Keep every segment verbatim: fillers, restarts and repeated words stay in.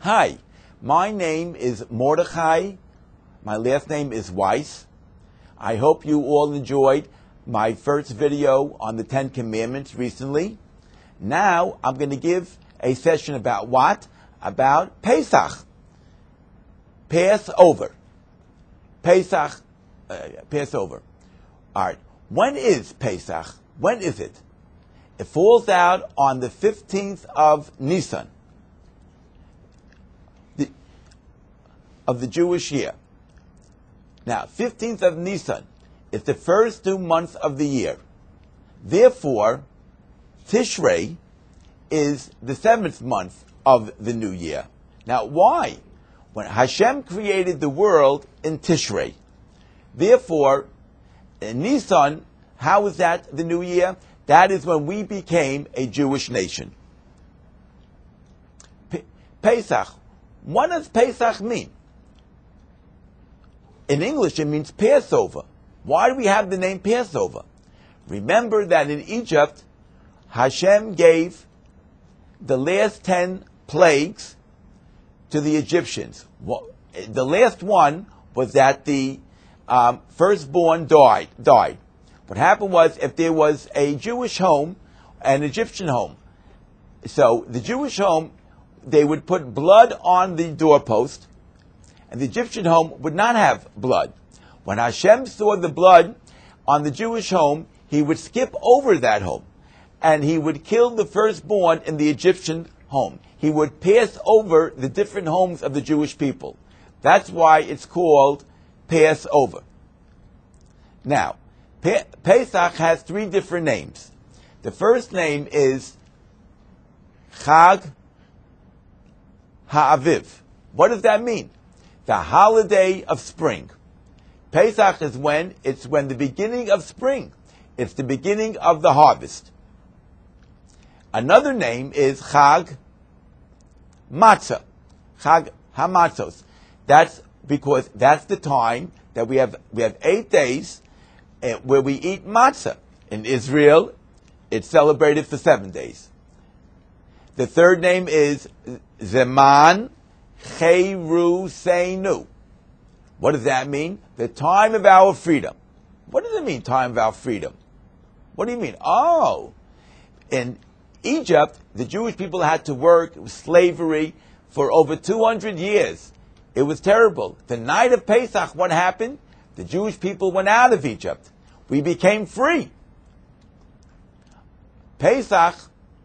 Hi, my name is Mordechai. My last name is Weiss. I hope you all enjoyed my first video on the Ten Commandments recently. Now I'm going to give a session about what? About Pesach. Passover. Pesach. Uh, Passover. All right. When is Pesach? When is it? It falls out on the fifteenth of Nisan, the, of the Jewish year. Now, fifteenth of Nisan is the first two months of the year. Therefore, Tishrei is the seventh month of the new year. Now, why? When Hashem created the world in Tishrei. Therefore, in Nisan, how is that the new year? That is when we became a Jewish nation. P- Pesach. What does Pesach mean? In English, it means Passover. Why do we have the name Passover? Remember that in Egypt, Hashem gave the last ten plagues to the Egyptians. The last one was that the um, firstborn died. died. What happened was, if there was a Jewish home, an Egyptian home, so the Jewish home, they would put blood on the doorpost, and the Egyptian home would not have blood. When Hashem saw the blood on the Jewish home, he would skip over that home, and he would kill the firstborn in the Egyptian home. He would pass over the different homes of the Jewish people. That's why it's called Passover. Now, Pe- Pesach has three different names. The first name is Chag HaAviv. What does that mean? The holiday of spring. Pesach is when? It's when the beginning of spring. It's the beginning of the harvest. Another name is Chag Matzah. Chag HaMatzos. That's because that's the time that we have we have eight days where we eat matzah. In Israel, it's celebrated for seven days. The third name is Zeman Cheruseinu. What does that mean? The time of our freedom. What does it mean, time of our freedom? What do you mean? Oh, in Egypt, the Jewish people had to work, it was slavery, for over two hundred years. It was terrible. The night of Pesach, what happened? The Jewish people went out of Egypt. We became free. Pesach,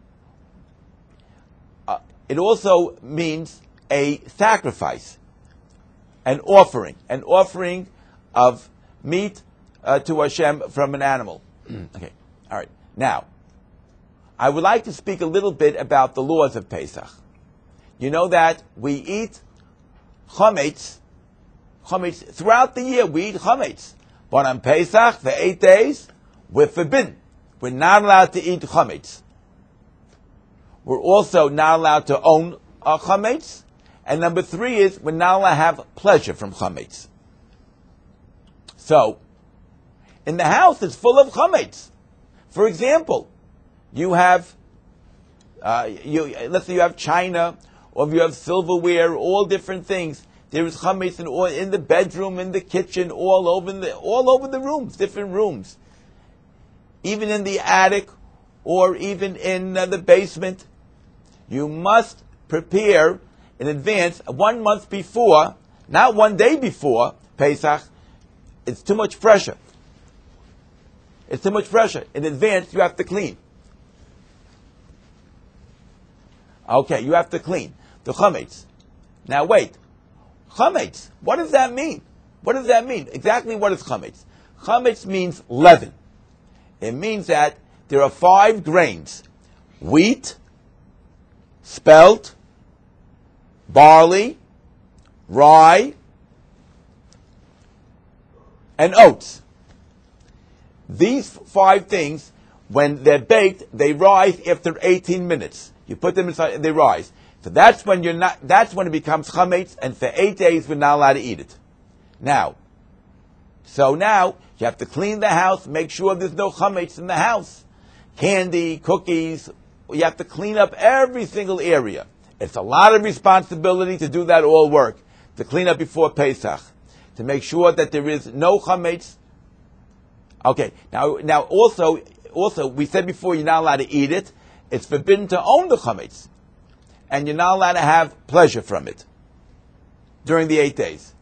uh, it also means a sacrifice, an offering, an offering of meat uh, to Hashem from an animal. Okay, all right. Now, I would like to speak a little bit about the laws of Pesach. You know that we eat chametz, chametz throughout the year. We eat chametz. But on Pesach, for eight days, we're forbidden. We're not allowed to eat chametz. We're also not allowed to own uh, chametz. And number three is, we're not allowed to have pleasure from chametz. So, in the house, it's full of chametz. For example, you have, uh, you, let's say you have china, or if you have silverware, all different things. There is chametz in, all, in the bedroom, in the kitchen, all over the all over the rooms, different rooms. Even in the attic, or even in uh, the basement. You must prepare in advance, one month before, not one day before Pesach. It's too much pressure. It's too much pressure. In advance, you have to clean. Okay, you have to clean the chametz. Now wait. Chametz, what does that mean? What does that mean? Exactly what is chametz? Chametz means leaven. It means that there are five grains: wheat, spelt, barley, rye, and oats. These five things, when they're baked, they rise after eighteen minutes. You put them inside and they rise. So that's when you're not. That's when it becomes chametz, and for eight days we're not allowed to eat it. Now, so now you have to clean the house, make sure there's no chametz in the house. Candy, cookies. You have to clean up every single area. It's a lot of responsibility to do that all work, to clean up before Pesach, to make sure that there is no chametz. Okay, now, now also, also we said before you're not allowed to eat it. It's forbidden to own the chametz, and you're not allowed to have pleasure from it during the eight days.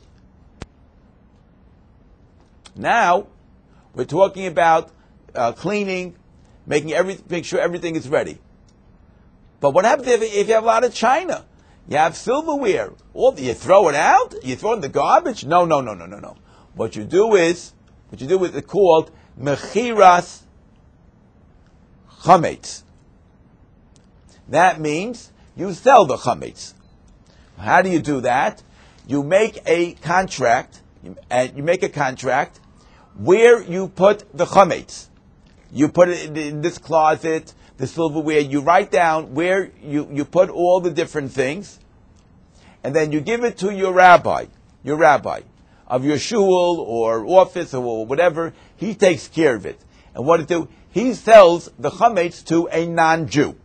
Now, we're talking about uh, cleaning, making every, make sure everything is ready. But what happens if, if you have a lot of china? You have silverware. All, you throw it out? You throw it in the garbage? No, no, no, no, no, no. What you do is, what you do is it's called mechiras chametz. That means you sell the chametz. How do you do that? You make a contract, and you make a contract where you put the chametz. You put it in this closet, the silverware. You write down where you, you put all the different things, and then you give it to your rabbi, your rabbi of your shul or office or whatever. He takes care of it. And what it do? He sells the chametz to a non-Jew.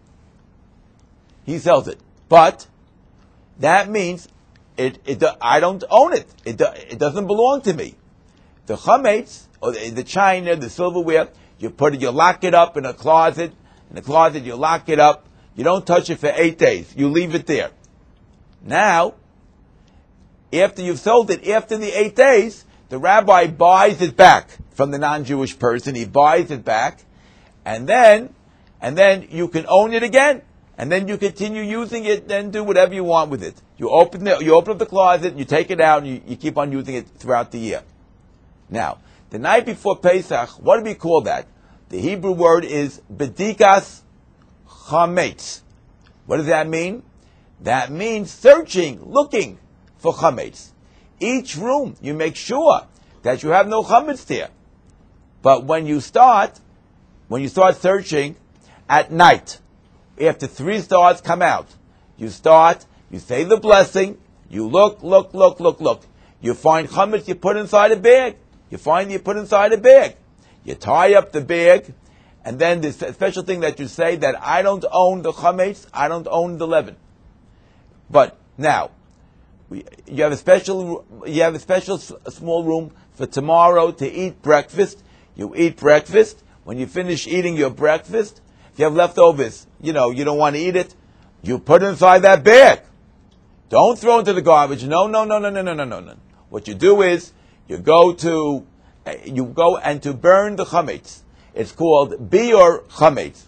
He sells it, but that means it, it. I don't own it. It, it doesn't belong to me. The chametz, or the, the china, the silverware, you put it, you lock it up in a closet. In the closet, you lock it up. You don't touch it for eight days. You leave it there. Now, after you've sold it, after the eight days, the rabbi buys it back from the non-Jewish person. He buys it back, and then, and then you can own it again. And then you continue using it and do whatever you want with it. You open the, you open up the closet, you take it out, and you, you keep on using it throughout the year. Now, the night before Pesach, what do we call that? The Hebrew word is bedikas chametz. What does that mean? That means searching, looking for chametz. Each room, you make sure that you have no chametz there. But when you start, when you start searching at night, after three stars come out, you start, you say the blessing, you look, look, look, look, look. You find chametz, you put inside a bag. You find you put inside a bag. You tie up the bag, and then this special thing that you say that I don't own the chametz, I don't own the leaven. But now, we, you have a special, you have a special s- a small room for tomorrow to eat breakfast. You eat breakfast. When you finish eating your breakfast, if you have leftovers, you know, you don't want to eat it, you put it inside that bag. Don't throw it into the garbage. No, no, no, no, no, no, no, no, no. What you do is, you go to, you go and to burn the chametz. It's called biur chametz.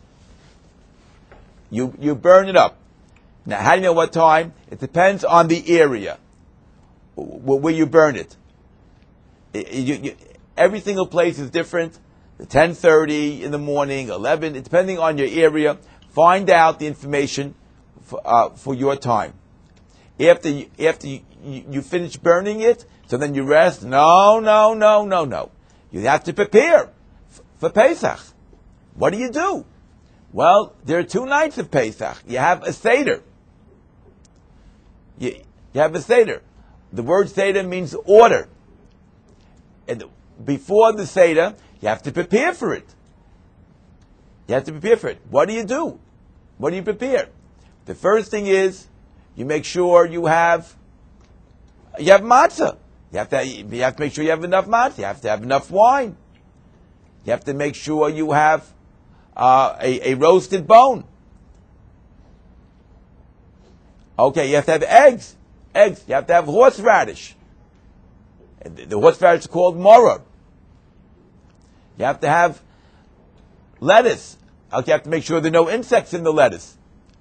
You, you burn it up. Now, how do you know what time? It depends on the area where you burn it. It, you, you, every single place is different. ten thirty in the morning, eleven, depending on your area. Find out the information for, uh, for your time. After you, after you, you, you finish burning it, so then you rest. No, no, no, no, no. You have to prepare f- for Pesach. What do you do? Well, there are two nights of Pesach. You have a Seder. You, you have a Seder. The word Seder means order. And before the Seder, you have to prepare for it. You have to prepare for it. What do you do? What do you prepare? The first thing is, you make sure you have, you have matzah. You have to, you have to make sure you have enough matzah. You have to have enough wine. You have to make sure you have uh, a, a roasted bone. Okay, you have to have eggs. Eggs. You have to have horseradish. The, the horseradish is called maror. You have to have lettuce. Okay, you have to make sure there are no insects in the lettuce.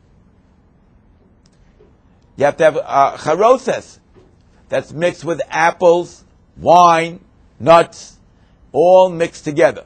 You have to have uh, charoses. That's mixed with apples, wine, nuts, all mixed together.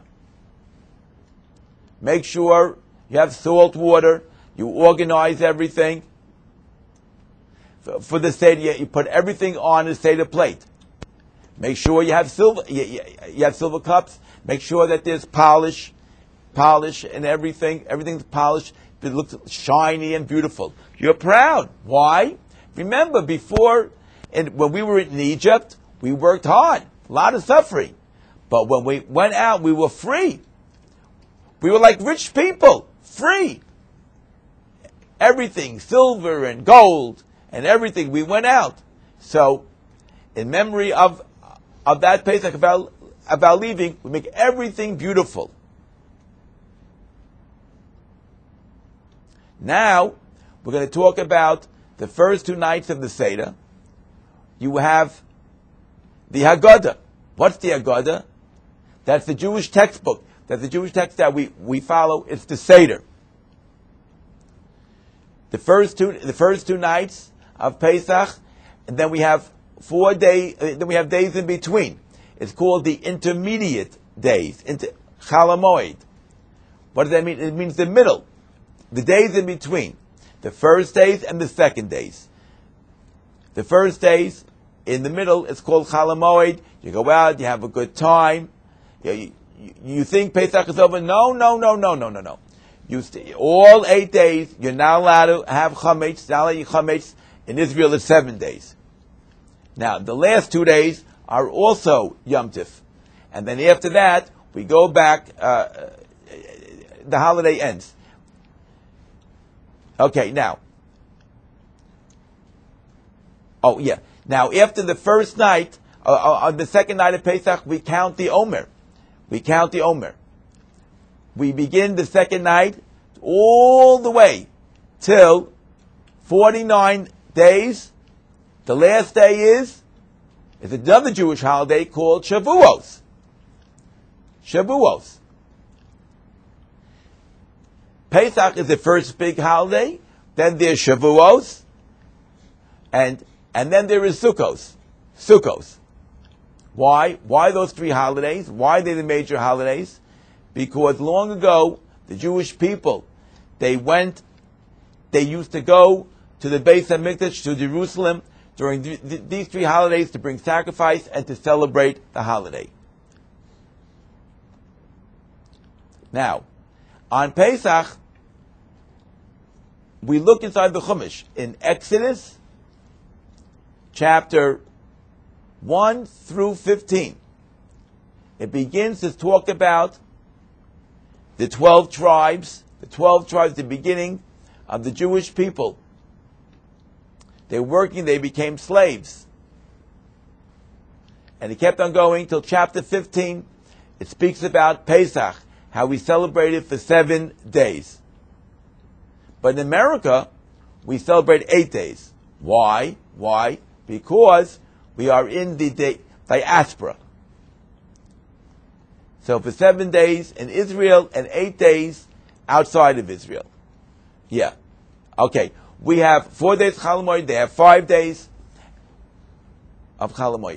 Make sure you have salt water. You organize everything. For, for the Seder, you put everything on a Seder plate. Make sure you have silver. You, you, you have silver cups. Make sure that there's polish, polish and everything. Everything's polished. It looks shiny and beautiful. You're proud. Why? Remember, before, and when we were in Egypt, we worked hard, a lot of suffering. But when we went out, we were free. We were like rich people, free. everything, silver and gold and everything. We went out. So, in memory of of that Pesach, about, about leaving, we make everything beautiful. Now, we're going to talk about the first two nights of the Seder. You have the Haggadah. What's the Haggadah? That's the Jewish textbook. That's the Jewish text that we, we follow. It's the Seder. The first two, the first two nights of Pesach, and then we have four days. Uh, then we have days in between. It's called the intermediate days, into Chol Hamoed. What does that mean? It means the middle, the days in between, the first days and the second days. The first days in the middle, it's called Chol Hamoed. You go out, you have a good time. You, you, you think Pesach is over? No, no, no, no, no, no, no. You stay, all eight days, you're not allowed to have chametz. Not allowed to eat chametz. In Israel, it's seven days. Now, the last two days are also Yom Tif. And then after that, we go back, uh, the holiday ends. Okay, now. Oh, yeah. Now, after the first night, uh, on the second night of Pesach, we count the Omer. We count the Omer. We begin the second night all the way till forty-nine days. The last day is, is another Jewish holiday called Shavuos. Shavuos. Pesach is the first big holiday. Then there's Shavuos. And, and then there is Sukkos. Sukkos. Why? Why those three holidays? Why are they the major holidays? Because long ago, the Jewish people, they went, they used to go to the Beis HaMikdash, to Jerusalem, during th- th- these three holidays to bring sacrifice and to celebrate the holiday. Now, on Pesach, we look inside the Chumash in Exodus, chapter one through fifteen. It begins to talk about the twelve tribes, the twelve tribes, the beginning of the Jewish people. They were working, they became slaves. And it kept on going till chapter fifteen. It speaks about Pesach, how we celebrate it for seven days. But in America, we celebrate eight days. Why? Why? Because we are in the di- diaspora. So for seven days in Israel and eight days outside of Israel. Yeah. Okay. We have four days Chol Hamoed. They have five days of Chol Hamoed.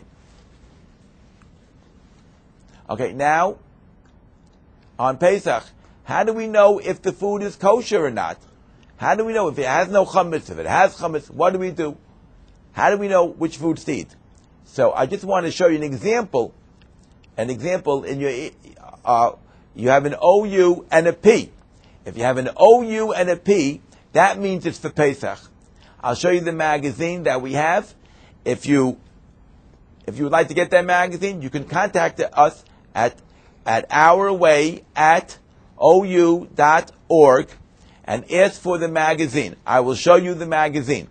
Okay. Now, on Pesach, how do we know if the food is kosher or not? How do we know if it has no chametz? If it has chametz, what do we do? How do we know which foods to eat? So I just want to show you an example. An example in your, uh, you have an O U and a P. If you have an O U and a P, that means it's for Pesach. I'll show you the magazine that we have. If you, if you would like to get that magazine, you can contact us at, at ourway at O U dot org and ask for the magazine. I will show you the magazine.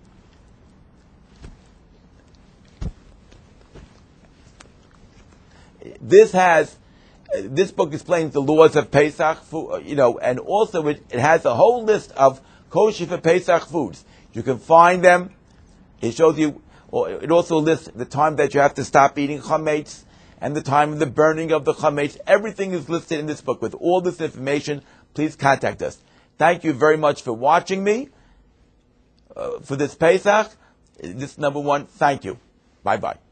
This has, this book explains the laws of Pesach, you know, and also it, it has a whole list of kosher for Pesach foods. You can find them. It shows you, or it also lists the time that you have to stop eating chametz and the time of the burning of the chametz. Everything is listed in this book. With all this information, please contact us. Thank you very much for watching me uh, for this Pesach. This is number one. Thank you. Bye-bye.